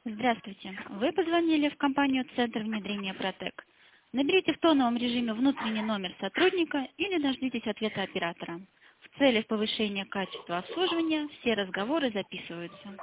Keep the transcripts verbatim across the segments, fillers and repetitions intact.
Здравствуйте. Вы позвонили в компанию «Центр внедрения Протек». Наберите в тоновом режиме внутренний номер сотрудника или дождитесь ответа оператора. В целях повышения качества обслуживания все разговоры записываются.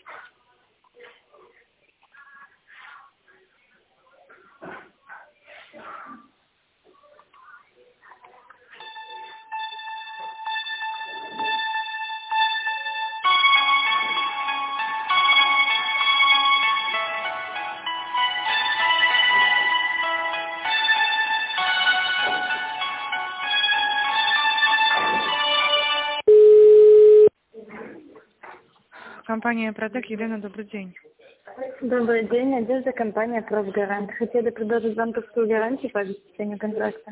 Компания Протек, Елена, добрый день. Добрый день, одежда компания «Кросгарант». Хотели предложить банковскую гарантию по обеспечению контракта.